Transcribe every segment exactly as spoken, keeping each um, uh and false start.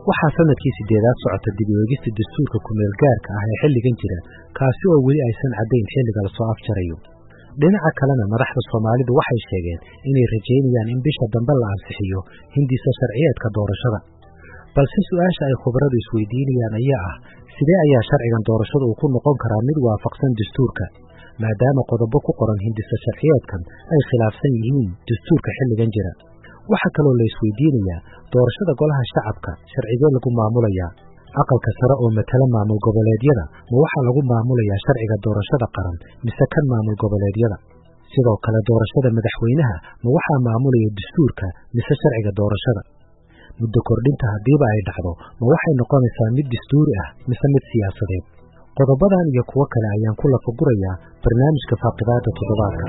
waxaa sanadkii sideedaad socota dib u eegista dastuurka ku-meel gaarka ah ee xilligan jira kaasi oo weli aysan caddayn xilliga la soo afjarayo. dhinaca kalena madaxda Soomaalidu waxay sheegeen inay rajeynayaan in bisha dambe la ansixiyo hindisa sharciyeedka doorashada. balse su'aasha ay khubaradu isweydiinayaan ayaa ah sidee ayaa sharcigan doorashada uu ku noqon karaa mid waafaqsan dastuurka maadaama qodobo ku qoran hindisa sharciyeedkan ay khilaafsan yihiin dastuurka xilligan jira. waxaa kaloo la isweydiinayaa doorashada golaha shacabka sharcigee lagu maamulayaa aqalka sare oo matala maamul goboleedyada ma waxaa lagu maamulayaa sharciga doorashada qaran mise kan maamul goboleedyada. sidoo kale doorashada madaxweynaha ma waxaa maamulaya dastuurka mise sharciga doorashada. muddo kordhinta haddiiba ay dhacdo ma waxay noqonaysaa mid dastuuri ah mise mid siyaasadeed. qodobadan iyo kuwo kale ayaan ku lafagurayaa barnaamijka faaqidaada toddobaadka.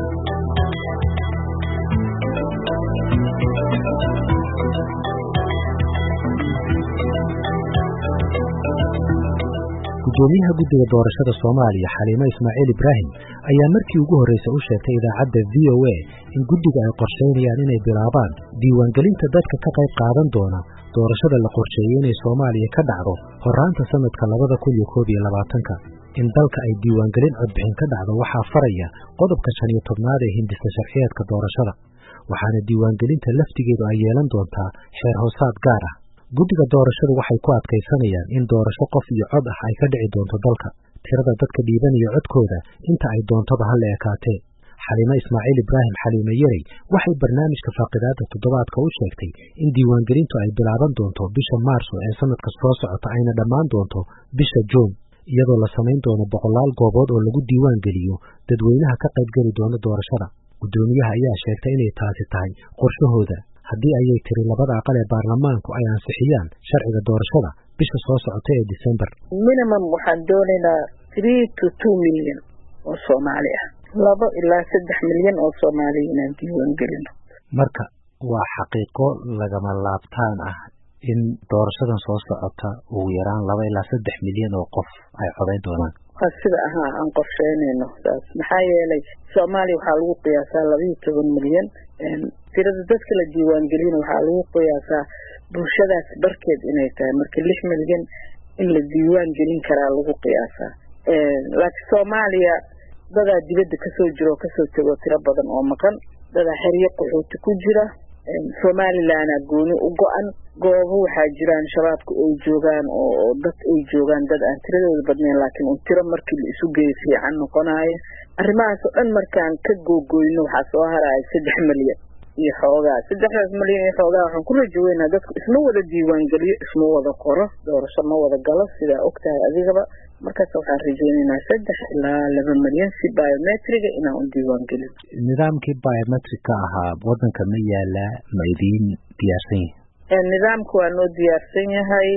gudoomiyaha guddiga doorashada Soomaaliya Xaliimo Ismaaciil Ibraahim ayaa markii ugu horeysay u sheegtay idaacadda V O A in guddiga ay qorsheynayaan inay bilaabaan diiwaangelinta dadka ka qayb qaadan doona doorashada la qorsheeyay inay Soomaaliya ka dhacdo horaanta sanadka labada kun iyo koob iyo labaatanka. in dalka ay diiwaangelin codbixin ka dhacdo waxaa faraya qodobka shan iyo tobnaad ee hindisa sharciyeedka doorashada waxaana diiwaangelinta laftigeedu ay yeelan doontaa xeer hoosaad gaar ah. guddiga doorashadu waxay ku adkaysanayaan in doorasho qof iyo cod ah ay ka dhici doonto dalka tirada dadka dhiibanaya codkooda inta ay doontoba ha la ekaatee. Xaliimo Ismaaciil Ibraahim Xaliimo Yarey waxay barnaamijka faaqidaada toddobaadka u sheegtay in diiwaangelintu ay bilaaban doonto bisha Maarso ee sanadka soo socota ayna dhammaan doonto bisha Juun iyadoo la samayn doono boqolaal goobood oo lagu diiwaangeliyo dadweynaha ka qaybgeli doona doorashada. gudoomiyaha ayaa sheegtay inay taasi tahay qorshahooda haddii ayay tiri labada aqal ee baarlamaanku ay ansixiyaan sharciga doorashada bisha soo socota ee December. minimum waxaan doonaynaa three to two milyan oo Soomaali ah laba ilaa saddex milyan oo Soomaali inaan diiwaan gelino. marka waa xaqiiqo lagama laabtaan ah in doorashadan soo socota ugu yaraan laba ilaa saddex milyan oo qof ay codayn doonaan. sida ahaa aan qorsheynayno saas maxaa yeelay Soomaaliya waxaa lagu qiyaasaa laba iyo toban milyan tirada dadka la diiwaan gelin waxaa lagu qiyaasaa bulshadaas barkeed inay tahay marka lix milyan in la diiwaan gelin karaa lagu qiyaasaa. laakiin Soomaaliya dadaa dibadda kasoo jiro kasoo tago tiro badan oo maqan dadaa xiriir qaxooti ku jira Somaliland gooni u go'an goobo waxaa jiraan shabaabku ay joogaan oo dad ay joogaan dad aan tiradooda badnayn laakiin uu tiro markii la isu geeyo fiican noqonayo. arrimahaas oo dhan markaan ka googooyno waxaa soo haraya saddex milyan iyo xoogaa saddexdaas milyan iyo xoogaa waxaan ku rajaweynaa dadku isma wada diiwaan geliyo isma wada qoro doorasho ma wada galo sidaa ogtahay adigaba. markaas waxaan rajeynaynaa saddex ilaa laba milyan si biometriga inaan u diiwaan gelin. nidaamkii biometrika ahaa wadanka ma yaala ma idiin diyaarsan yahay? nidaamka waa noo diyaarsan yahay.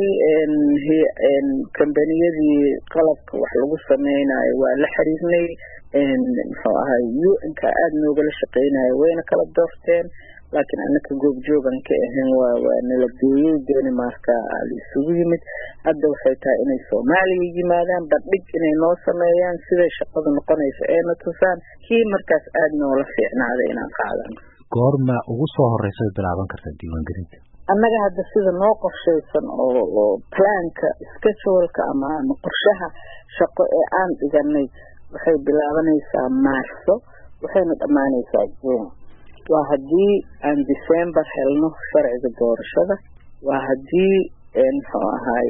kambaniyadii qalabka wax lagu sameynayo waa la xiriirnay muxuu ahay U N ka aad noogala shaqeynayo wayna kala doorteen laakiin anaka goobjoogan ka ahayn waa waa nala geeyey Denmarka la isugu yimid. hadda waxay tahay inay Soomaaliya yimaadaan bandhig inay noo sameeyaan sida shaqadu noqonayso ee na tusaan kii markaas aad noola fiicnaaday inaan qaadano. goorma ugu soo horeysa bilaaban kartaa diiwaangelinta? annaga hadda sida noo qorshaysan oo oo planka schedule-ka ama qorshaha shaqo ee aan dhiganay waxay bilaabanaysaa Maarso waxayna dhamaanaysaa Juun. waa haddii aan December helno sharciga doorashada waa haddii muxuu ahay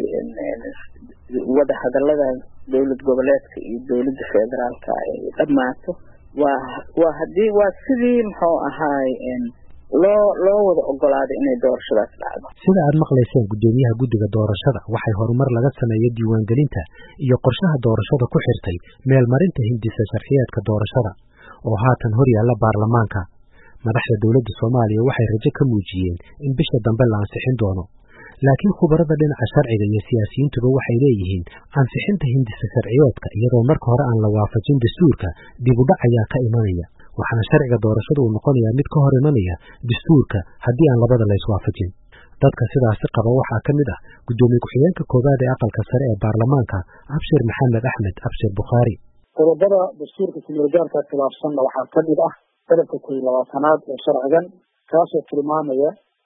wada hadaladan dowlad goboleedka iyo dowladda federaalka ay dhamaato waa waa haddii waa sidii muxuu ahay loo loo wada ogolaaday inay doorashadaas dhacdo. sida aad maqlayseen gudoomiyaha guddiga doorashada waxay horumar laga sameeyay diiwaangelinta iyo qorshaha doorashada ku xirtay meel marinta hindisa sharciyeedka doorashada oo haatan hor yaalla baarlamaanka. madaxda dowladda Soomaaliya waxay rajo ka muujiyeen in bisha dambe la ansixin doono laakiin khubarada dhinaca sharciga iyo siyaasiyiintuba waxay leeyihiin ansixinta hindisa sharciyeedka iyadoo marka hore aan la waafajin dastuurka dib u dhac ayaa ka imanaya waxaana sharciga doorashada uu noqonayaa mid ka hor imanaya dastuurka haddii aan labada la iswaafajin. dadka sidaasi qaba waxaa ka mid ah gudoomiye ku-xigeenka koowaad ee aqalka sare ee baarlamaanka Abshir Maxamed Axmed Abshir Bukhaari. qodobada dastuurka ku-meelgaarka khilaafsanna waxaa ka mid ah qodobka kow iyo labaatanaad ee sharcigan kaasoo tilmaamaya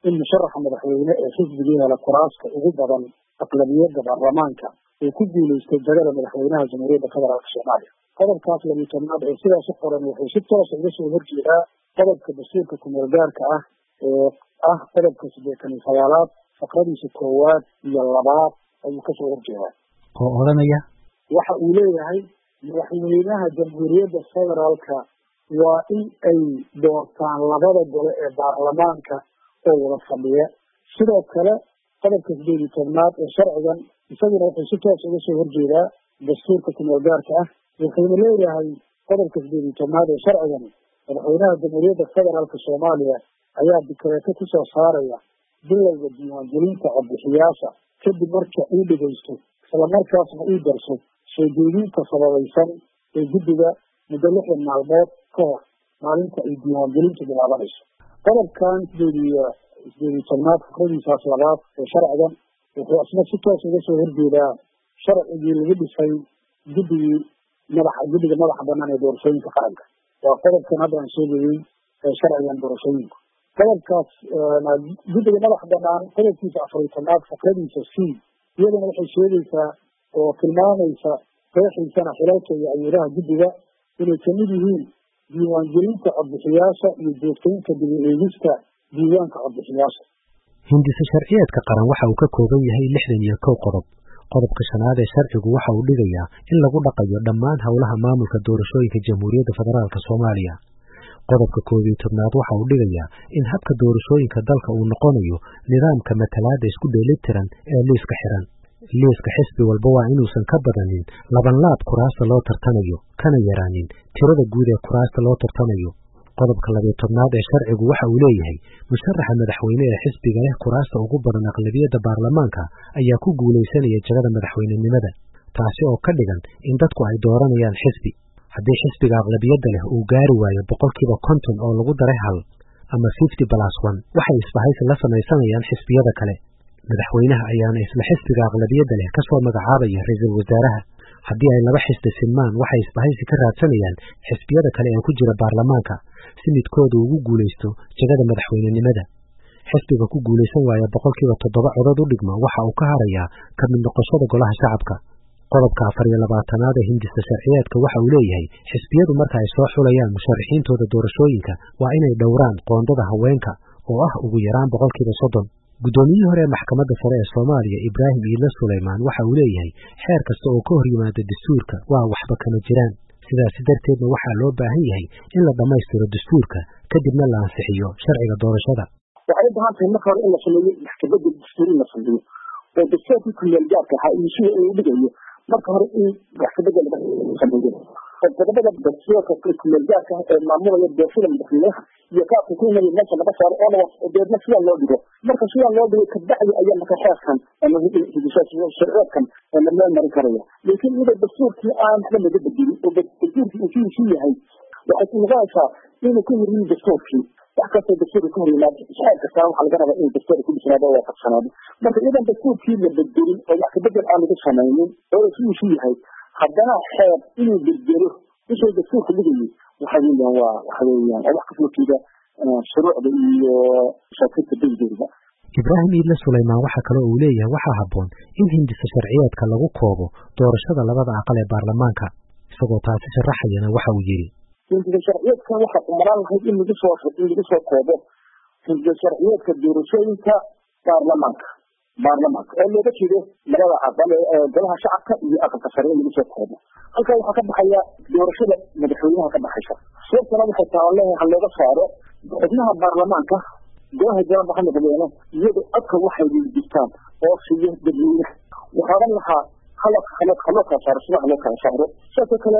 in musharaxa madaxweyne ee xisbigii hela kuraaska ugu badan aqlabiyadda baarlamaanka uu ku guulaystay jagada madaxweynaha jamhuuriyadda federaalka soomaaliya. qodobkaas labiyi tobnaad ee sidaas u qoran wuxuu si toosa uga soo horjeedaa qodobka dastuurka kumeel gaarka ah ee ah qodobka siddeetan iyo sagaalaad faqradiisa koowaad iyo labaad ayuu kasoo horjeedaa oo odhanaya waxa uu leeyahay madaxweynaha jamhuuriyadda federaalka waa in ay doortaan labada gole ee baarlamaanka oo wada fadhiya. sidoo kale qodobka sideed iyo tobnaad ee sharcigan isaguna wuxuu si toos uga soo horjeedaa dastuurka kumeel gaarka ah wuxuuna leeyahay qodobka sideed iyo tobnaad ee sharcigan madaxweynaha jamhuuriyadda federaalka soomaaliya ayaa dikreeto kusoo saaraya bilowga diiwaangelinta codbixiyaasha kadib marka uu dhegeysto islamarkaasna uu darso soo jeedinta sababaysan ee guddiga muddo lixdan maalmood ka hor maalinta ay diiwaangelintu bilaabanayso. qodobkan sideed iyo sideed iyo tobnaad fikradiisaas labaad ee sharcigan wuxuu isna si toos uga soo horjeedaa sharcigii lagu dhisay guddigii madaxa guddiga madaxa banaan ee doorashooyinka qaranka. waa qodobkan hadda aan sheegayey ee sharcigan doorashooyinku. qodobkaas guddiga madaxa banaan qodobkiisa afar iyo tobnaad fikradiisa c iyadana waxay sheegaysaa oo tilmaamaysa qeexiisana xilalka iyo awoolaha guddiga inay kamid yihiin diiwaangelinta codbixiyaasha iyo joogtaynta dib u eegista diiwaanka codbixiyaasha. hindise sharciyeedka qaran waxa uu ka kooban yahay lixdan iyo kow qodob. qodobka shanaad ee sharcigu waxa uu dhigayaa in lagu dhaqayo dhammaan howlaha maamulka doorashooyinka jamhuuriyadda federaalka soomaaliya. qodobka koob iyo tobnaad waxa uu dhigayaa in habka doorashooyinka dalka uu noqonayo nidaamka matalaada isku dheelitiran ee liiska xiran. liiska xisbi walba waa inuusan ka badanin laban laab kuraasta loo tartanayo kana yaraanin tirada guud ee kuraasta loo tartanayo. qodobka labiyo tobnaad ee sharcigu waxa uu leeyahay musharaxa madaxweyne ee xisbiga leh kuraasta ugu badan aqlabiyadda baarlamaanka ayaa ku guulaysanaya jagada madaxweynenimada, taasi oo ka dhigan in dadku ay dooranayaan xisbi. haddii xisbiga aqlabiyadda leh uu gaari waayo boqolkiiba konton oo lagu daray hal ama fifty plus one waxay isbahaysi la samaysanayaan xisbiyada kale. madaxweynaha ayaana isla xisbiga aqlabiyadda leh kasoo magacaabaya ra-iisul wasaaraha. haddii ay laba xisbi sinmaan waxay isbahaysi ka raadsanayaan xisbiyada kale ee ku jira baarlamaanka si midkooda ugu guulaysto jagada madaxweynenimada. xisbiga ku guulaysan waaya boqolkiiba toddoba codod u dhigma waxa uu ka harayaa ka mid noqoshada golaha shacabka. qodobka afar iyo labaatanaad ee hindista sharciyeedka waxa uu leeyahay xisbiyadu marka ay soo xulayaan musharaxiintooda doorashooyinka waa inay dhowraan qoondada haweenka oo ah ugu yaraan boqolkiiba soddon. guddoomiyihii hore ee maxkamadda sare ee soomaaliya ibraahim iile sulaymaan waxa uu leeyahay xeer kasta oo ka hor yimaada dastuurka waa waxba kama jiraan. sidaasi darteedna waxaa loo baahan yahay in la dhammaystiro dastuurka kadibna la ansixiyo sharciga doorashada. waxay u baahan tahay marka hore in la sameeyo maxkamadda dastuur in la sameeyo oo dastuurkii kumeel gaarka ahaa iyo sida uu dhigayo marka hore in maxkamadda laga sameeyo oo qodobada dastuurka kumeel gaarka ee maamulaya doorashada madaxweynaha iyo kaabka ku yimid meesha laga saaro oo la deedna sida loo dhigo marka sida loo dhigo kabacdi ayaa marka xeerkan ama sharciyeedkan la meel marin karaya. laakiin iyada dastuurkii aan waxba laga bedelin oo dastuurkii uu sii yahay waxay ku noqonaysaa inuu ka hor yimid dastuurkii wax kastoo dastuurka ka hor yimaado xeer kastaa waxaa laga rabaa inuu dastuurka ku dhisnaado oo waafaqsanaado. marka iyadan dastuurkii la bedelin oo wax kabedel aan laga samaynin oo siduu sii yahay haddana xeer inuu bedelo isoo dastuurka dhigayay waxa weeyaan waa waxa weeyaan wax kasoo jeeda shuruucda iyo shaqada dawladda. ibraahim iile sulaymaan waxa kale oo uu leeyahay waxaa habboon in hindisa sharciyeedka lagu koobo doorashada labada aqal ee baarlamaanka. isagoo taasi sharaxayana waxa uu yidhi hindisa sharciyeedkan waxaa umaraan lahayd in lagu soo in lagu soo koobo hindisa sharciyeedka doorashooyinka baarlamaanka baarlamaanka oo looga jeedo labada aqal ee golaha shacabka iyo aqalka sare in lagu soo koobo. halkaa waxaa ka baxaya doorashada madaxweynaha ka baxaysa. sababtana waxay tahay leeyahay ha looga saaro xubnaha baarlamaanka golaha jamaca ka madaxweyne iyada codka waxay jirtaan oo siiyo dadweynaha. waxaa oran lahaa halka halka halka saaro sida halka saaro sidoo kale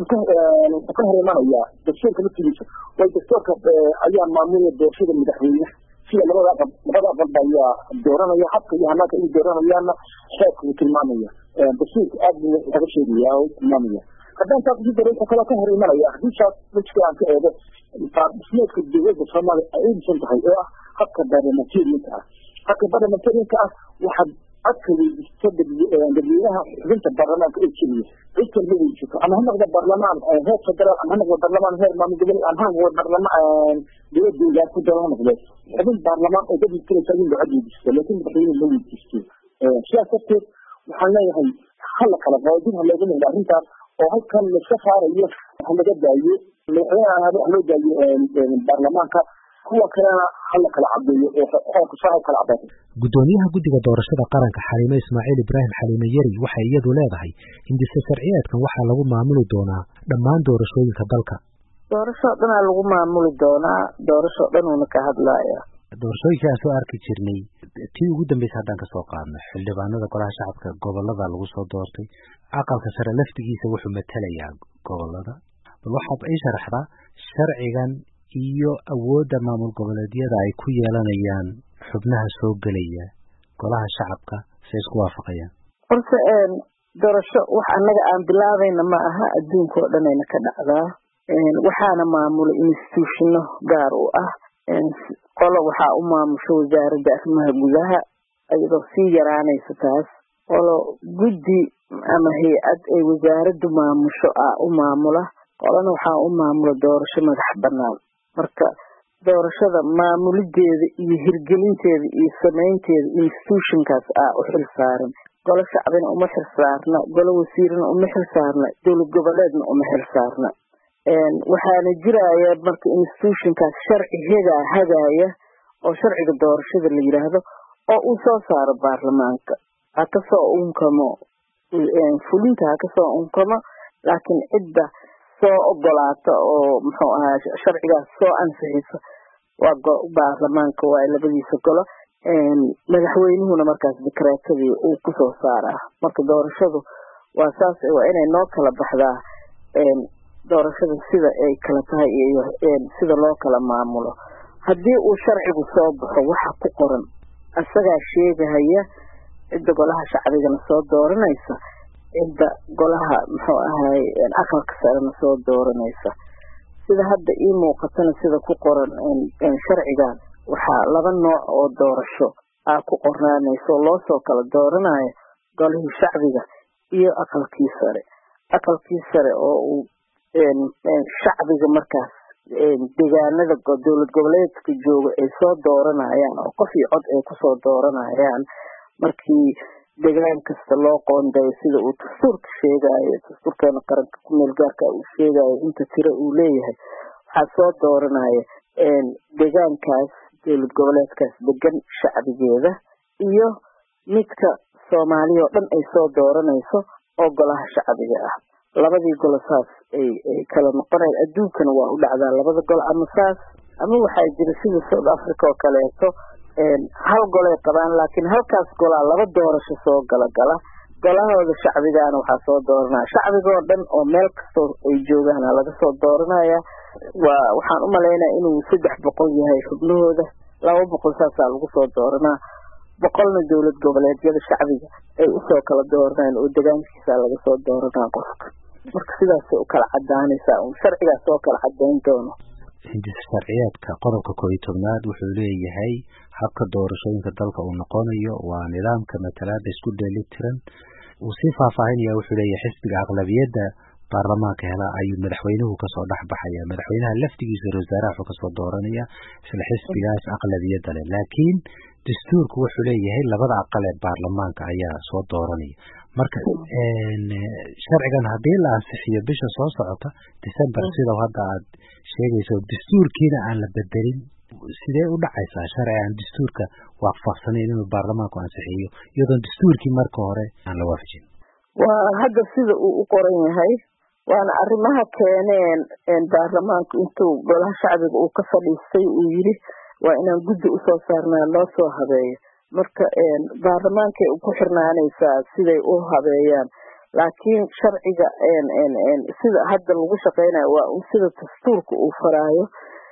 ka hor imanaya dastuurka laftiisa way dastuurka ayaa maamulaya doorashada madaxweynaha sida labada aqal labada aqal ayaa dooranaya habka iyo hanaanka ay dooranayaana xeerku uu tilmaamaya dastuurka aad buu uga sheegaya oo tilmaamaya. haddaan taas ku daray kala ka hor imanaya haddii taas midka aan ka eego qaabdhismeedka dowladda Soomaaliya ay aysan tahay oo ah habka baarlamantariga ah habka baarlamantariga ah waxa adkay dadweynaha xubinta baarlamaanka ay jiriyeen cidda lagu jiro ama hanada baarlamaan heer federaal ama hanada baarlamaan heer maamul goboleed ama hanada baarlamaan dowladda ku daran noqdo xubin baarlamaan oo dad kale tagin loo cadiisto laakiin madaxweyne loo weydiisto siyaasada waxaan leeyahay hal kala qaadin hal laga leeyahay arrintaas oo halkan la safaarayo waxa laga daayo madaxweynaha loo daayo baarlamaanka kuwa kalena hal kala cadeeyo oo ku soo kala cadeeyo gudoomiyaha guddiga doorashada qaranka Xaliime Ismaaciil Ibraahim Xaliime Yari waxay iyadu leedahay in sharciyeedkan waxa lagu maamuli doonaa dhammaan doorashooyinka dalka doorasho dhan lagu maamuli doonaa doorasho dhan uu ka hadlaaya doorashooyinka soo arki jirnay tii ugu dambeysay haddaan ka soo qaadno xildhibaanada golaha shacabka gobolada lagu soo doortay aqalka sare laftigiisa wuxuu matalayaa gobolada bal waxaad ay sharaxdaa sharcigan iyo awoodda maamul goboleedyada ay ku yeelanayaan xubnaha soo galaya golaha shacabka si isku waafaqayaan horta een doorasho wax anaga aan bilaabayna ma aha adduunka oo dhan ayna ka dhacdaa een waxaana maamula institutionno gaar u ah een qolo waxa u maamusho wasaaradda arrimaha gudaha ayadoo sii yaraanaysa taas qolo guddi ama hay'ad ay wasaaraddu maamusho ah u maamula qolana waxa u maamula doorasho madax bannaan marka doorashada maamulideeda iyo hirgelinteeda iyo sameynteeda institutionkaas ah u xil saaran golo shacbina uma xil saarna golo wasiirna uma xil saarna dowlad goboleedna uma xil saarna een waxaana jiraya marka institutionkaas sharci hega hagaaya oo sharciga doorashada la yiraahdo oo uu soo saaro baarlamaanka ha ka soo unkamo een fulinta ha ka soo unkamo laakiin cidda soo ogolaato oo muxuu ahaa sharcigaas soo ansixisa waa baarlamaanka waa labadiisa golo een madaxweynuhuna markaas dekreetadii uu ku soo saaraa marka doorashadu waa saas waa inay noo kala baxdaa een doorashada sida ay kala tahay iyo een sida loo kala maamulo haddii uu sharcigu soo baxo waxa ku qoran asaga sheegaya cidda golaha shacbigana soo dooranaysa cidda golaha muxuu ahaay aqalka sarena soo dooranaysa sida hadda ii muuqatana sida ku qoran in sharcigan waxaa laba nooc oo doorasho ah ku qornaanayso loo soo kala dooranayo golihii shacbiga iyo aqalkii sare aqalkii sare oo uu shacbiga markaas deegaanada dowlad goboleedka jooga ay soo dooranayaan oo qof iyo cod ay kusoo dooranayaan markii deegaan kasta loo qoondayo sida uu dastuurka sheegayo dastuurkeena qaranka ku meel gaarka uu sheegayo inta tiro uu leeyahay waxaa soo dooranaya deegaankaas dowlad goboleedkaas degan shacbigeeda iyo midka soomaaliya oo dhan ay soo dooranayso oo golaha shacbiga ah labadii golo saas ay kala noqonayaan adduunkana waa u dhacdaa labada gol ama saas ama waxaa jira sida South Africa oo kaleeto hal gol ay qabaan laakiin halkaas golaa laba doorasho soo gala gala golahooda shacbigaana waxaa soo dooranaya shacbiga oo dhan oo meel kastoo ay joogaan laga soo dooranaya waa waxaan u maleynayaa inuu saddex boqol yahay xubnahooda laba boqol saasaa lagu soo dooranaa boqolna dowlad goboleedyada shacbiga ay usoo kala dooranayaan oo deegaankiisa laga soo dooranaa qofka marka sidaasay u kala cadaanaysaa un sharcigaas oo kala cadayn doono hindisa sharciyeedka qodobka koob iyo tobnaad wuxuu leeyahay habka doorashooyinka dalka uu noqonayo waa nidaamka matalaadda isku dheelitiran uu sii faahfaahinaya wuxuu leeyahay xisbiga aqlabiyadda baarlamaanka hela ayuu madaxweynuhu kasoo dhex baxaya madaxweynaha laftigiisa ra-iisul wasaaraha wuxuu kasoo dooranaya isla xisbigaas aqlabiyadda leh laakiin dastuurku wuxuu leeyahay labada aqal ee baarlamaanka ayaa soo dooranaya marka sharcigan haddii la ansixiyo bisha soo socota December sida hadda aad sheegayso dastuurkiina aan la bedelin sidee u dhacaysaa sharci aan dastuurka waafaqsanayn inuu baarlamaanku ansixiyo iyadoo dastuurkii marka hore aan la waafajin waa hadda sida uu u qoran yahay waana arrimaha keeneen baarlamaanku intuu golaha shacbiga uu ka fadhiistay uu yiri waa inaan guddi u soo saarnaa loo soo habeeyo marka baarlamaanka ku xirnaanaysaa siday u habeeyaan laakiin sharciga sida hadda lagu shaqeynayo waa sida dastuurka uu faraayo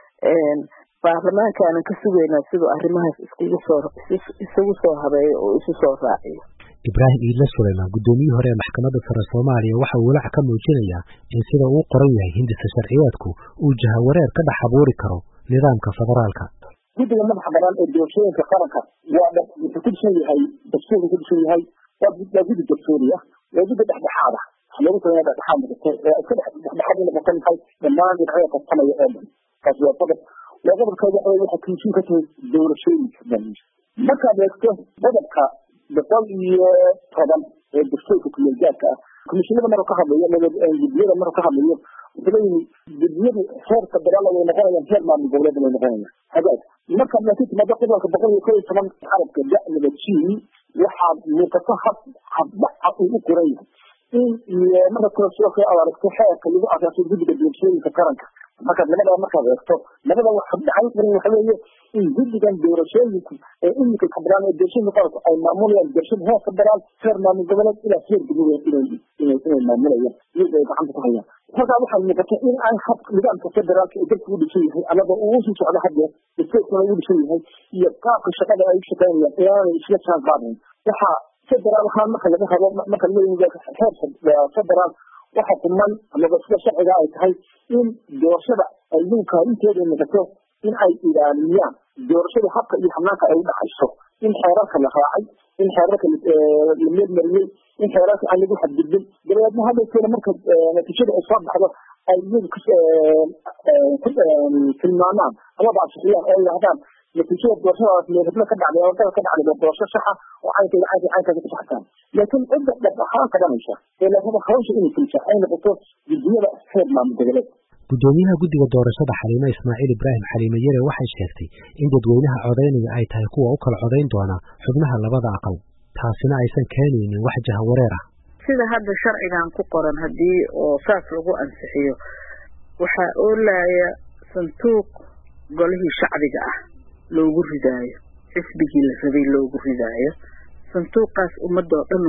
baarlamaanka aan ka sugaynaa sidoo arrimahaas iskugu soo isugu soo habeeyo oo isu soo raaciyo Ibraahim Iidle Suleymaan gudoomiyihii hore ee maxkamadda sare Soomaaliya waxa uu walaac ka muujinayaa in sida uu qoran yahay hindisa sharciyeedku uu jahawareer ka dhex abuuri karo nidaamka federaalka guddiga madaxa bannaan ee doorashooyinka qaranka waa wuxuu ku dhisan yahay dastuurka ku dhisan yahay waa guddi dastuuri ah waa guddi dhexdhexaad ah lagu sameeyo dhexdhexaad noqoto ee iska dhexdhexaad noqoto maxay dhammaan dhinacyada qabsanaya oo dhan kaas waa qodob qodobka waxa komishin ka tahay doorashooyinka dalka marka dadka qodobka boqol iyo toban ee dastuurka kumeelgaadka ah komishinada marka ka hadlayo gudiyada marka ka hadlayo wuxuu gudiyada heerka dagaalada noqonayaan heer maamul goboleed ay noqonayaan hagaag marka la timaado qodobka boqol iyo toban xarabka dacwada jiin waxaa muuqata hab hab u qoray in marka kale soo ka awarto xeerka lagu asaasay guddiga doorashooyinka qaranka marka labada marka eegto labada waxa dhacay in waxa weeye in guddigan doorashooyinka ee imika kabraan ee doorashooyinka qaranka ay maamulayaan doorashada heer federaal heer maamul goboleed ilaa heer degmada inay inay maamulayaan iyagoo gacanta ku hayaan marka waxaa muuqata in ay hab nidaamka federaalka ee dalka u dhisay yahay amaba uu sii socdo hadda isteedkana u dhisay yahay iyo qaabka shaqada ay shaqeynayaan ilaa isla jaan qaadeen waxa federaal ahaan marka laga habo marka la yiraahdo heer federaal waxa kuman amaba sida sharciga ay tahay in doorashada ay dhulka inteeda noqoto in ay ilaaliyaan doorashada habka iyo hanaanka ay u dhaxayso in xeerarka la raacay in xeerarka la meelmariyay in xeerarka aan lagu xadgudbin dabeedna hadda keena marka natiijada ay soo baxdo ay iyagu ku tilmaamaan amaba asixiyaan oo yidhahdaan natiijada doorashadaas meelhadla ka dhacday oo dalka ka dhacday doorasho saxa oo caynka caynka caynka ka saxsan laakiin cidda dhab ahaan ka dhamaysa ee la rabo hawsha inay fulsho ay noqoto gudiyada heer maamul goboleed gudoomiyaha guddiga doorashada Xaliime Ismaaciil Ibraahim Xaliime Yare waxay sheegtay in dadweynaha codeynaya ay tahay kuwa u kala codeyn doona xubnaha labada aqal taasina aysan keenaynin wax jahawareer ah sida hadda sharcigan ku qoran hadii oo saas lagu ansixiyo waxa oo laaya sanduuq golihii shacbiga ah loogu ridaayo xisbigii la rabay loogu ridaayo sanduuqaas ummadoo dhan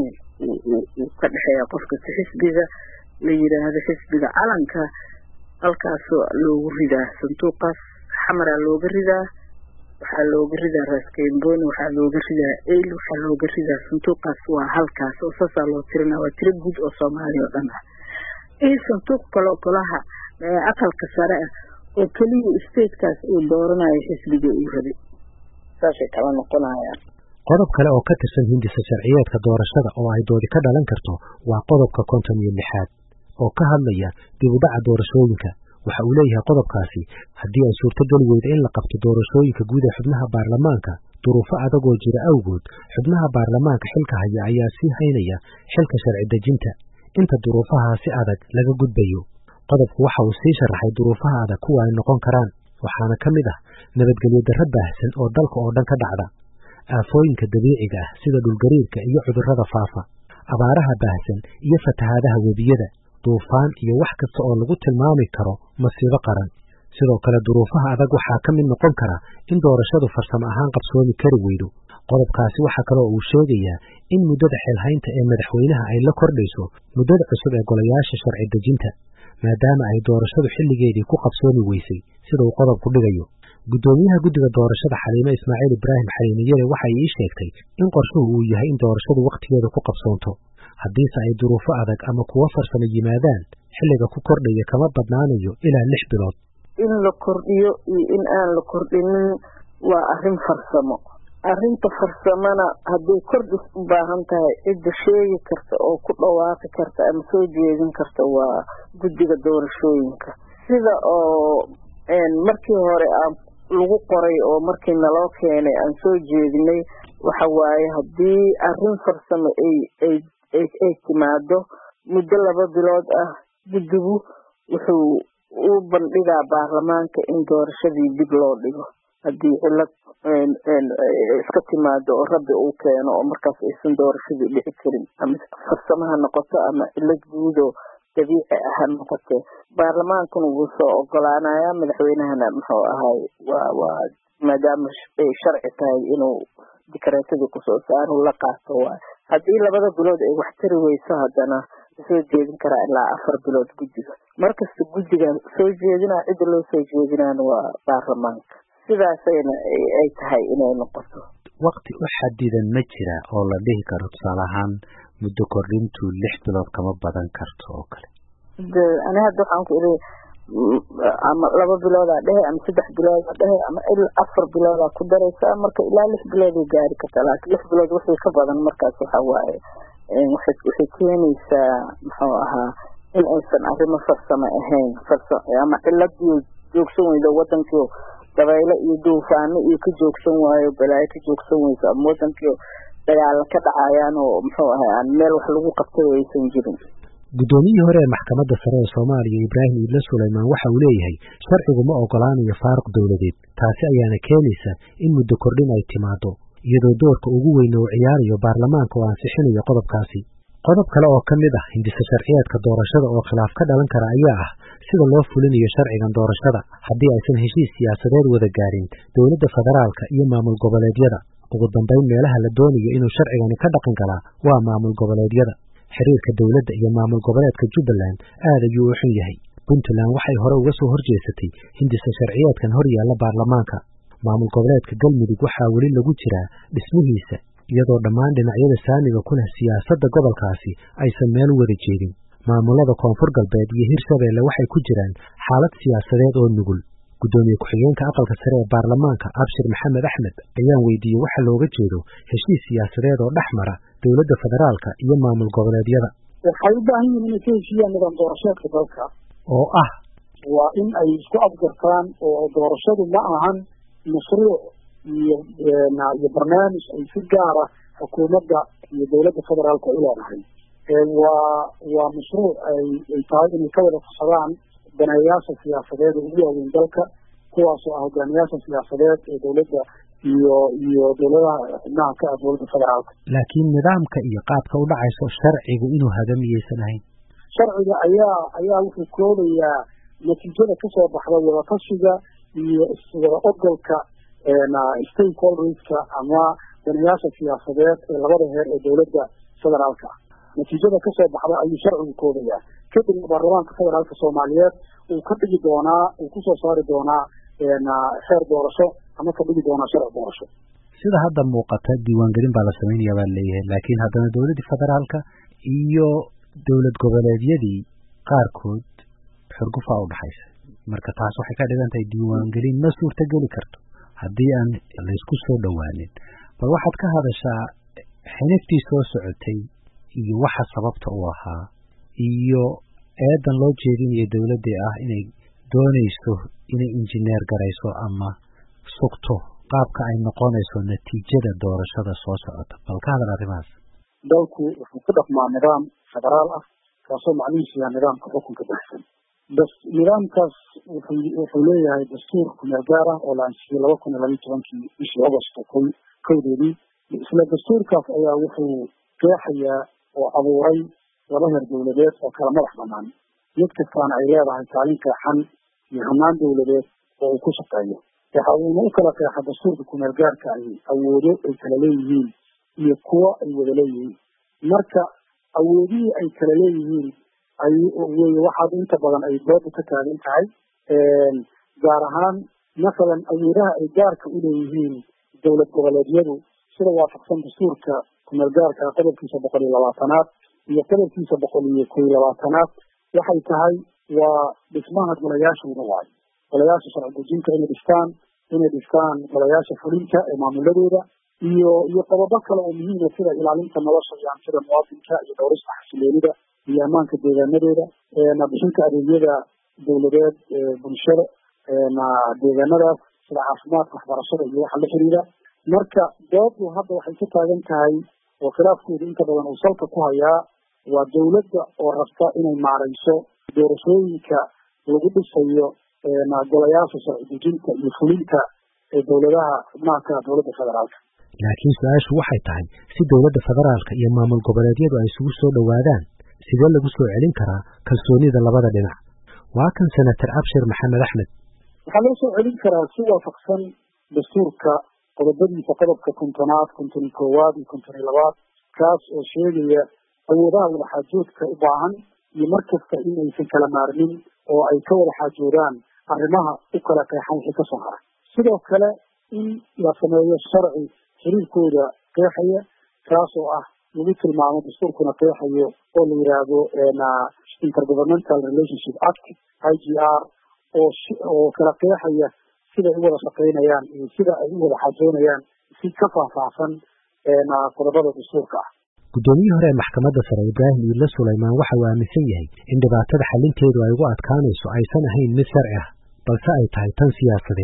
uu ka dhexeeya qofka xisbiga la yiraahdo xisbiga calanka halkaas loogu ridaa sanduuqaas xamara looga ridaa waxaa looga ridaa raaskeemboon waxaa looga ridaa eel waxaa looga ridaa sanduuqaas waa halkaas oo saasa loo tirina waa tiro guud oo Soomaaliya oo dhan ah ee sanduuq kale golaha aqalka sare ah oo kaliya isteedkaas uu dooranayo xisbiga uu rabay saasay kala noqonayaan qodob kale oo ka tirsan hindisa sharciyeedka doorashada oo ay doodi ka dhalan karto waa qodobka konton iyo lixaad oo ka hadlaya dib u dhaca doorashooyinka waxa uu leeyahay qodobkaasi haddii ay suurtagal weydo in la qabto doorashooyinka guud ee xubnaha baarlamaanka duruufo adag oo jira awgood xubnaha baarlamaanka xilka haya ayaa sii haynaya xilka sharci dejinta inta duruufahaasi adag laga gudbayo qodobku waxa uu sii sharaxay duruufaha adag kuwa ay noqon karaan waxaana ka mid ah nabadgelyo darro baahsan oo dalka oo dhan ka dhacda aafooyinka dabiiciga ah sida dhulgariirka iyo cudurrada faafa abaaraha baahsan iyo fatahaadaha webiyada duufaan iyo wax kasta oo lagu tilmaami karo masiibo qaran sidoo kale duruufaha adag waxaa ka mid noqon kara in doorashadu farsamo ahaan qabsoomi kari weydo qodobkaasi waxa kale oo uu sheegayaa in muddada xilhaynta ee madaxweynaha ay la kordhayso muddada cusub ee golayaasha sharci dejinta maadaama ay doorashadu xilligeedii ku qabsoomi weysay sida uu qodobku dhigayo gudoomiyaha guddiga doorashada Xaliime Ismaaciil Ibraahim Xaliime Yare waxay ii sheegtay in qorshuhu uu yahay in doorashadu waqtigeeda ku qabsoonto haddiise ay duruufo adag ama kuwa farsamo yimaadaan xilliga ku kordhaya kama badnaanayo ilaa lix bilood in la kordhiyo iyo in aan la kordhinin waa arrin farsamo arrinta farsamana haddii kordhis u baahan tahay cidda sheegi karta oo ku dhawaaqi karta ama soo jeedin karta waa guddiga doorashooyinka sida oo markii hore aan lagu qoray oo markii naloo keenay aan soo jeedinay waxa waaye haddii arrin farsamo ay ay ay timaado muddo laba bilood ah guddigu wuxuu u bandhigaa baarlamaanka in doorashadii dib loo dhigo haddii cilad iska timaado oo rabbi uu keeno oo markaas aysan doorashadii dhici karin ama farsamaha noqoto ama cilad guud oo dabiici ah ha noqotee baarlamaankuna wuu soo ogolaanayaa madaxweynahana muxuu ahay waa waa maadaama ay sharci tahay inuu dikreetadii kusoo saaro la qaato waa haddii labada bilood ay wax tari weyso haddana soo jeedin karaa ilaa afar bilood guddiga markasta guddiga soo jeedinaa cidda loo soo jeedinaana waa baarlamaanka sidaasayna ay tahay inay noqoto waqti u xadidan ma jira oo la dhihi karo tusaale ahaan muddo kordhintu lix bilood kama badan karto oo kale ani hadda waxaan ku iri ama laba biloodaa dhehe ama saddex biloodaa dhehe ama ilaa afar biloodaa ku daraysaa marka ilaa lix bilooday gaari kartaa laakiin lix bilood wixii ka badan markaas waxa waaye waxay keenaysaa muxuu ahaa in aysan arrimo farsamo ahayn ama ciladii joogsan weydo wadankii dabaylo iyo duufaano iyo ka joogsan waayo balaayo ka joogsan weyso ama wadankii dagaalo ka dhacayaan oo muxuu ahay aan meel wax lagu qabtay aysan jirin. guddoomiyihii hore ee maxkamadda sare ee Soomaaliya Ibraahim Idle Sulaymaan waxa uu leeyahay sharcigu ma ogolaanayo faaruq dawladeed, taasi ayaana keenaysa in muddo kordhin ay timaado iyadoo doorka ugu weyn uu ciyaarayo baarlamaanka oo ansixinayo qodobkaasi. qodob kale oo ka mid ah hindisa sharciyeedka doorashada oo khilaaf ka dhalan kara ayaa ah sida loo fulinayo sharcigan doorashada haddii aysan heshiis siyaasadeed wada gaarin dowladda federaalka iyo maamul goboleedyada. ugu dambayn meelaha la doonayo inuu sharcigani ka dhaqan galaa waa maamul goboleedyada. xiriirka dowladda iyo maamul goboleedka Jubbaland aad ayuu u xun yahay. Puntland waxay hore uga soo horjeesatay hindisa sharciyeedkan hor yaalla baarlamaanka. maamul goboleedka Galmudug waxaa weli lagu jiraa dhismihiisa iyadoo dhammaan dhinacyada saamiga ku leh siyaasadda gobolkaasi aysan meel wada jeedin. maamulada Koonfur Galbeed iyo Hirshabeelle waxay ku jiraan xaalad siyaasadeed oo nugul. gudoomiye ku-xigeenka aqalka sare ee baarlamaanka Abshir Maxamed Axmed ayaan weydiiyey waxa looga jeedo heshiis siyaasadeed oo dhexmara dowladda federaalka iyo maamul goboleedyada. waxay u baahan yihiin inay ka heshiiyaan nidaam doorasheedka dalka oo ah waa in ay isku afgartaan oo doorashadu ma ahan mashruuc iyo iyo barnaamij ay si gaara xukuumadda iyo dowladda federaalka u leedahay. waa waa mashruuc ay ay tahay inay ka wada tashadaan daneeyaasha siyaasadeed ee ugu waaweyn dalka, kuwaasoo ah hogaamiyaasha siyaasadeed ee dowladda iyo iyo dowladaha xubnaha ka ah dowladda federaalka. laakiin nidaamka iyo qaabka u dhacayso sharcigu inuu hagamiyeysan ahayn. sharciga ayaa ayaa wuxuu koobayaa natiijada kasoo baxda wadatashiga iyo iswada ogolka stakeholderska ama daneeyaasha siyaasadeed ee labada heer ee dowladda federaalka ah. natiijada kasoo baxda ayuu sharcigu koobayaa. kadibna baarlamaanka federaalka Soomaaliyeed uu ka dhigi doonaa uu kusoo saari doonaa xeer doorasho ama ka dhigi doonaa sharci doorasho. sida hadda muuqata diiwaangelin baa la samaynayaa baa leeyahay, laakiin haddana dowladda federaalka iyo dowlad goboleedyadii qaarkood xurgufa u dhaxaysa. marka taas waxay ka dhigan tahay diiwaangelin ma suurtageli karto haddii aan laysku soo dhowaanin. bal waxaad ka hadashaa xiniftii soo socotay iyo waxa sababta u ahaa iyo eedan loo jeedinayo dowladda ah inay doonayso inay injineer garayso ama sugto qaabka ay noqonayso natiijada doorashada soo socota. bal ka hadal arrimahaas. dalku wuxuu ku dhaqmaa nidaam federaal ah kaasoo macnihiisu yahay nidaamka xukunka baxsan. bas nidaamkaas wuxuu wuxuu leeyahay dastuur kumeel gaar ah oo la ansixiyey laba kun iyo laba iyo tobankii bishii Agosto kowdeedii. isla dastuurkaas ayaa wuxuu qeexayaa oo abuuray laba heer dowladeed oo kala madax banaan, mid kastaana ay leedahay kaalin qeexan iyo hannaan dowladeed oo uu ku shaqeeyo. waxa uuna u kala qeexa dastuurka kumeel gaarka ay awoodo ay kala leeyihiin iyo kuwo ay wada leeyihiin. marka awoodihii ay kala leeyihiin ay wey waxaad inta badan ay dooda ka taagan tahay. gaar ahaan masalan awoodaha ay gaarka u leeyihiin dowlad goboleedyadu sida waafaqsan dastuurka kumeel gaarka qodobkiisa boqol iyo labaatanaad iyo qodobkiisa boqol iyo kow iyo labaatanaad waxay tahay waa dhismaha golayaashooda waayo. golayaasha sharci dejinta inay dhistaan inay dhistaan golayaasha fulinta ee maamuladooda iyo iyo qodobo kale oo muhiima sida ilaalinta nolosha iyo hantida muwaadinka iyo dhowrista xasiloonida iyo ammaanka deegaanadooda, bixinta adeegyada dowladeed ee bulshada deegaanadaas sida caafimaadka, waxbarashada iyo waxa la xiriira. marka doodu hadda waxay ka taagan tahay oo khilaafkooda inta badan uu salka ku hayaa waa dowladda oo rabta inay maarayso doorashooyinka lagu dhisayo golayaasha sharci dejinta iyo fulinta ee dowladaha xubnaha ka dowladda federaalka. laakiin su-aashu waxay tahay si dowladda federaalka iyo maamul goboleedyadu ay isugu soo dhowaadaan sidee lagu soo celin karaa kalsoonida labada dhinac? waa kan senator Abshir Maxamed Axmed. waxaa loo soo celin karaa si waafaqsan dastuurka qodobadiisa qodobka kontonaad konton iyo koowaad iyo konton iyo labaad kaas oo sheegaya awoodaha wada xaajoodka u baahan iyo markasta in aysan kala maarmin oo ay ka wada xaajoodaan arrimaha u kala qeexan wixii ka soo haray. sidoo kale in la sameeyo sharci xiriirkooda qeexaya kaas oo ah lagu tilmaamo dastuurkuna qeexayo oo la yidhaahdo intergovernmental relationship act I G R oo oo kala qeexaya sida ay u wada shaqaynayaan iyo sida ay u wada xaajoonayaan si ka faahfaahsan qodobada dastuurka ah. guddoomiyihii hore ee maxkamadda sare Ibraahim Idle Sulaymaan waxa uu aaminsan yahay in dhibaatada xalinteedu ay ugu adkaanayso aysan ahayn mid sharci ah balse ay tahay tan siyaasadeed.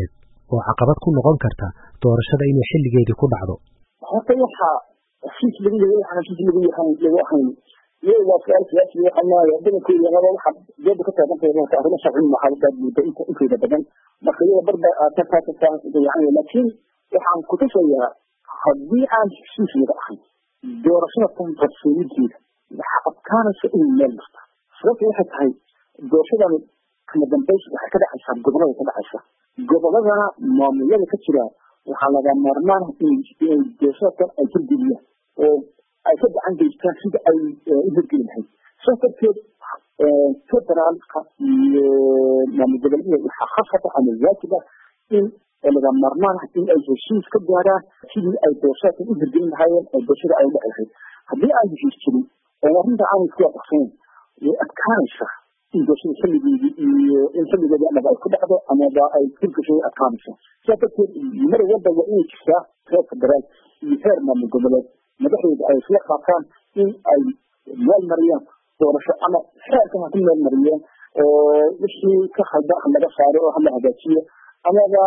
oo caqabad ku noqon karta doorashada inay xilligeedii ku dhacdo. horta waxa heshiis lagu leeyahay waxa heshiis lagu yahay lagu ahayn iyo waa su'aal siyaasi waxa maayo dadkooda laba waxa dad ka taagan tahay arrimo sharci ma xalada muddo inta inta badan marka iyada barba ta ta ta yani laakiin waxaan ku tusayaa haddii aan heshiis laga ahayn doorashada tan tafsiilideeda waxa adkaanaysa in meel marta sababta waxay tahay doorashadan kama dambaysa waxay ka dhacaysaa gobolada ka dhacaysa goboladana maamulada ka jira waxaa laga maarmaan in doorashada ay jirgeliya oo ay ka gacan geystaan sida ay u hirgeli lahayd soo darteed federaalka iyo maamul goboleedyada waxaa khasaba ama waajiba in laga maarmaan in ay heshiis ka gaaraan sidii ay doorashada u hirgelin lahaayeen ay doorashada ay u dhici lahayd haddii aan heshiis jirin oo arrinta aanay ku waafaqsanayn way adkaanaysaa in doorashada xilligeedii iyo in xilligeedii amaba ay ku dhacdo amaba ay hirgasho way adkaanaysaa sidaa darteed mar walba waa inay jirtaa heer federaal iyo heer maamul goboleed madaxdooda ay isla qaataan in ay meel mariyaan doorasho ama xeerkan ha ku meel mariyeen oo wixii ka khaldan ha laga saaro oo hala hagaajiyo amaba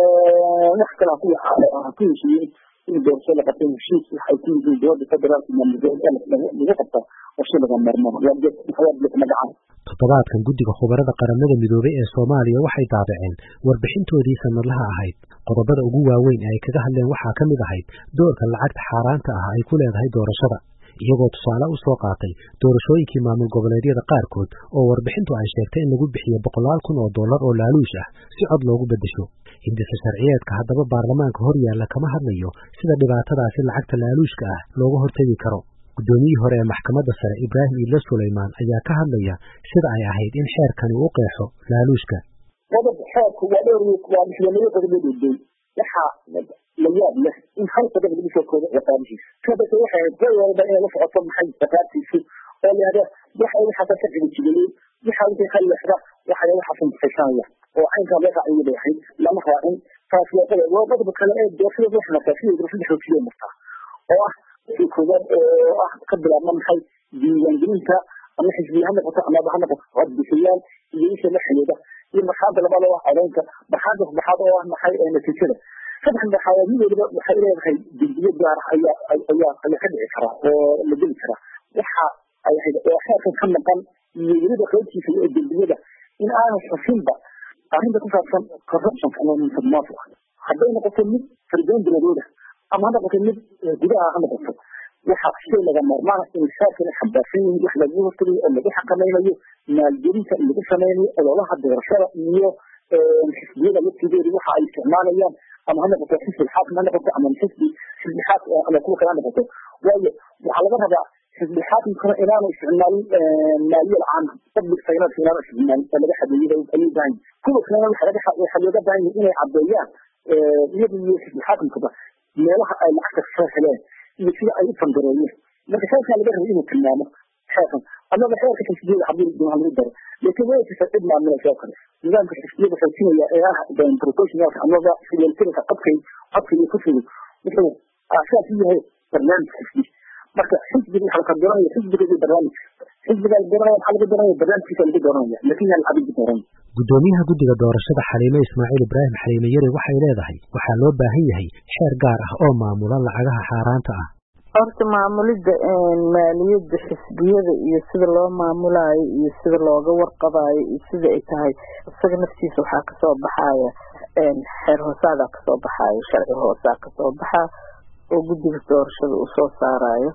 wax kale ha ku ha ku heshiiyeen in doorasho la qabto heshiis waxay ku yihiin dowladda federaalka maamul goboleed lagu qabta warsho laga marmaro magacaan toddobaadkan guddiga khubarada qaramada midoobay ee Soomaaliya waxay daabaceen warbixintoodii sanadlaha ahayd qodobada ugu waaweyn ee ay kaga hadleen waxaa ka mid ahayd doorka lacagta xaaraanta ah ay ku leedahay doorashada iyagoo tusaale u soo qaatay doorashooyinkii maamul goboleedyada qaarkood oo warbixintu ay sheegtay in lagu bixiyo boqolaal kun oo dollar oo laaluush ah si cod loogu beddesho hindisa sharciyeedka haddaba baarlamaanka hor yaalla kama hadlayo sida dhibaatadaasi lacagta laaluushka ah looga hortegi karo guddoomiyihii hore ee maxkamadda sare Ibraahim Iidle Suleymaan ayaa ka hadlaya sida ay ahayd in xeerkani uu qeexo laaluushka qodob xeerku waa dhowr waa mashruucyo qodob leeyahay waxa la yaab leh in hal qodob lagu soo koobo ciqaabihiisa sababta waxay dowladda inay la socoto maxay ciqaabtiisu oo leeyahay waxa waxa ka xiga waxa wixii khallafda waxa waxa funfisaya oo aynka laga ay leeyahay lama raacin taas waa qodob waa qodob kale ee doorashada waxna taasiyo doorashada xoojiyo marta oo ah koobaad oo ah ka bilaabma maxay diiwaangelinta ama xisbiyaha noqoto ama bahana cod bixiyaan iyo wixii la xiriira iyo marxaladda labaad oo ah codeynta marxaladda saddexaad oo ah maxay natiijada saddex marxaladoodba waxay leedahay degdeg gaar ah ayaa ayaa ayaa ka dhici kara oo la geli kara waxa ay ahayd oo xeerkan ka maqan iyo weliba qaybtiisa ee degdegada in aan xusinba arrinta ku saabsan corruption ama musuqmaasuq hadday noqoto mid fardoon biladooda ama ha noqoto mid gudaha ha noqoto waxa shay laga maarmaan in shaqada xambaarsan yihiin wax lagu hortagay oo lagu xakameynayo maalgelinta lagu sameynayo ololaha doorashada iyo xisbiyada laftigeedu waxa ay isticmaalayaan ama ha noqoto xisbi xaakim ha noqoto ama xisbi xisbi xaakim ama kuwa kale ha noqoto waayo waxa laga rabaa xisbi xaakimkana inaanu isticmaalin maaliyad caan public finance inaanu isticmaalin oo laga xadeeyo ayuu baahan kuwa kalena waxa laga waxa looga baahan yahay inay caddeeyaan iyada iyo xisbi xaakimkaba meelaha ay lacagta ka heleen iyo sida ay u fangareeyeen marka shayka laga rabo inuu tilmaamo xeerkan ama xeerka xisbiyada xabul doonaha lagu daro laakiin way ka fadhid maamulaysa kale nidaamka xisbiyada xisbiyada ee ah dan professional amaba fidelka qadkay qadkay ku fido wuxuu asaas u yahay barnaamij xisbi marka xisbiga waxa ka doonaya xisbiga barnaamij xisbiga doonaya waxa laga doonaya barnaamijkiisa lagu doonaya laakiin aan abid doonaya gudoomiyaha guddiga doorashada Xaliime Ismaaciil Ibraahim Xaliime Yare waxay leedahay waxa loo baahan yahay xeer gaar ah oo maamula lacagaha xaaraanta ah horta maamulida maaliyadda xisbiyada iyo sida loo maamulayo iyo sida looga warqabayo iyo sida ay tahay isaga naftiisa waxa ka soo baxaya xeer hoosaada ka soo baxaya sharci hoosaa ka soo baxa oo guddiga doorashada uu soo saarayo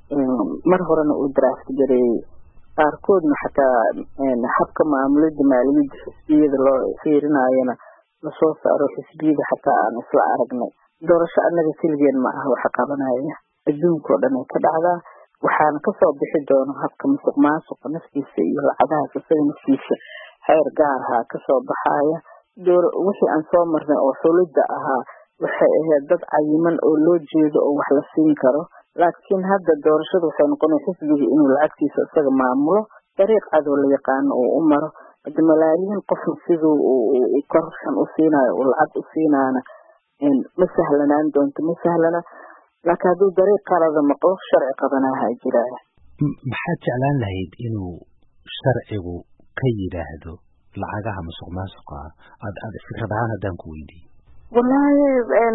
mar horena uu draft gareeyay qaarkoodna xataa habka maamulida maaliyadda xisbiyada loo fiirinayana lasoo saaro xisbiyada xataa aan isla aragnay doorasho annaga keligeen ma aha waxa qabanaya adduunka oo dhan ay ka dhacdaa waxaana kasoo bixi doona habka musuq maasuqa naftiisa iyo lacagaha isaga naftiisa xeer gaar ahaa kasoo baxaya door wixii aan soo marnay oo xulidda ahaa waxay ahayd dad cayiman oo loo jeedo oo wax la siin karo laakiin hadda doorashadu waxay noqonaysaa xisbiga inuu lacagtiisa isaga maamulo dariiq cadow la yaqaano oo u maro hadda malaayiin qof siduu corruption u siinayo oo lacag u siinaana ma sahlanaan doonto ma sahlana laakiin hadduu dariiq qalada maqlo sharci qabanaha jiraya maxaad jeclaan lahayd inuu sharcigu ka yidhaahdo lacagaha musuq maasuqa aad aad fikrad ahaan haddaan ku weydiiyo wallaahi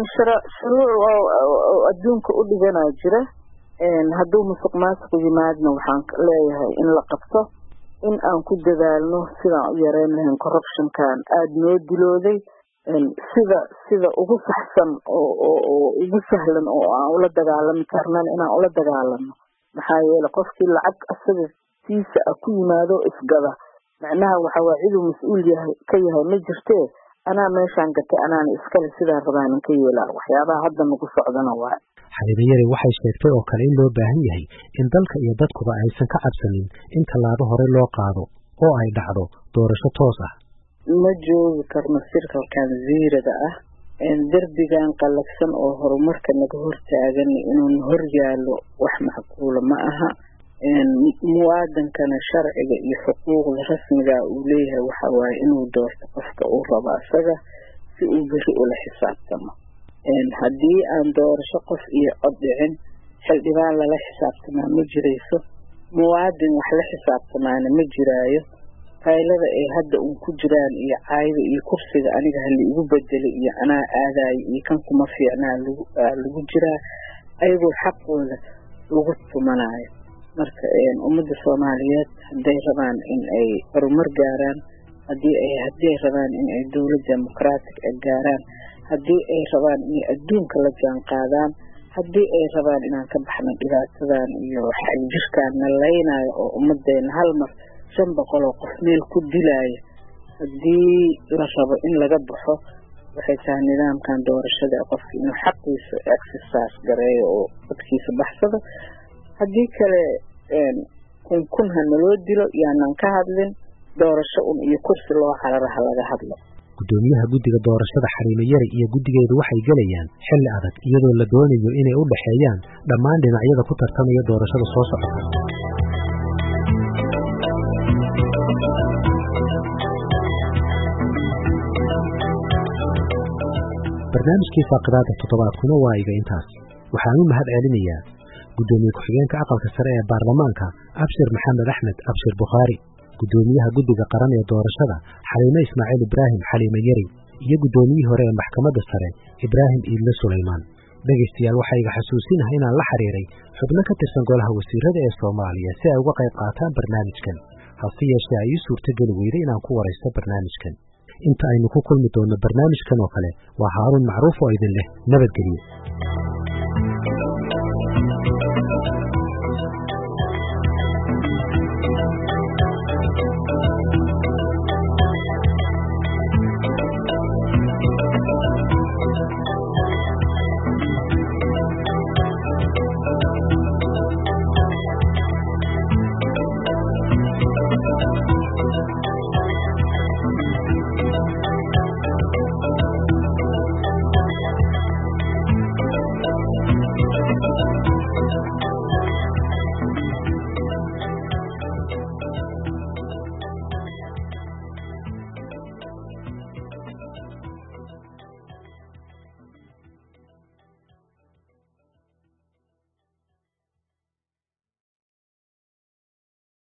shuruuc oo adduunka u dhiganaa jira hadduu musuq maasuq yimaadna waxaan leeyahay in la qabto in aan ku dadaalno sidaan u yareyn lahayn corruptionkan aada noo dilooday sida sida ugu saxsan oo ugu sahlan oo aan ula dagaalami karnana inaan ula dagaalano maxaa yeelay qofkii lacag asaga tiisa ah ku yimaado isgada macnaha waxa waa ciduu mas-uul yahay ka yahay ma jirtee anaa meeshaan gatay anaana iskale sidaan rabaanin ka yeelaa waxyaabaha hadda nagu socdana waa Xaliime Yari waxay sheegtay oo kale in loo baahan yahay in dalka iyo dadkuba aysan ka cabsanin in tallaabo hore loo qaado oo ay dhacdo doorasho toos ah ma joogi karno sirkalkan ziirada ah derbigan qalafsan oo horumarka naga hortaagan inuu hor yaalo wax macquula ma aha muwaadankana sharciga iyo xuquuqda rasmiga uu leeyahay waxa waaye inuu doorto qofka uu rabo asaga si uu beri ula xisaabtamo haddii aan doorasho qof iyo cod dhicin xildhibaan lala xisaabtamaa ma jirayso muwaadin wax la xisaabtamaana ma jiraayo faylada ay hadda uun ku jiraan iyo caayda iyo kursiga aniga hali igu bedelay iyo anaa aadaayo iyo kan kuma fiicnaa lagu jiraa ayagoo xaqooda lagu tumanaayo marka ummadda soomaaliyeed hadday rabaan in ay horumar gaaraan haddii ay haddii ay rabaan in ay dowlad dimuqraatig ah gaaraan haddii ay rabaan inay adduunka la jaan qaadaan haddii ay rabaan inaan ka baxno dhibaatadan iyo xagjirkaan na leynayo oo ummadeena hal mar shan boqol oo qof meel ku dilaayo haddii la rabo in laga baxo waxay tahay nidaamkan doorashada qofka inuu xaqiisa exercise gareeyo oo dadkiisa baxsado haddii kale kun kun ha naloo dilo yaanan ka hadlin doorasho un iyo kursi loo cararaha laga hadlo gudoomiyaha guddiga doorashada Xaliime Yari iyo guddigeedu waxay galayaan xilli adag iyadoo la doonayo inay u dhaxeeyaan dhammaan dhinacyada ku tartamaya doorashada soo socota barnaamijkii faaqidaada toddobaadkuna waa iga intaas waxaan u mahad celinayaa gudoomiye ku-xigeenka aqalka sare ee baarlamaanka Abshir Maxamed Axmed Abshir Bukhaari gudoomiyaha guddiga qaran ee doorashada Xaliime Ismaaciil Ibraahim Xaliime Yari iyo gudoomiyihii hore ee maxkamadda sare Ibraahim Iidle Suleymaan dhegeystayaal waxaa iga xasuusinahay inaan la xiriiray xubno ka tirsan golaha wasiirada ee Soomaaliya si ay uga qayb qaataan barnaamijkan hase yeeshee ay ii suurtageli weyday inaan ku waraysto barnaamijkan inta aynu ku kulmi doono barnaamijkan oo kale waa Haaruun Macruuf oo idin leh nabadgelyo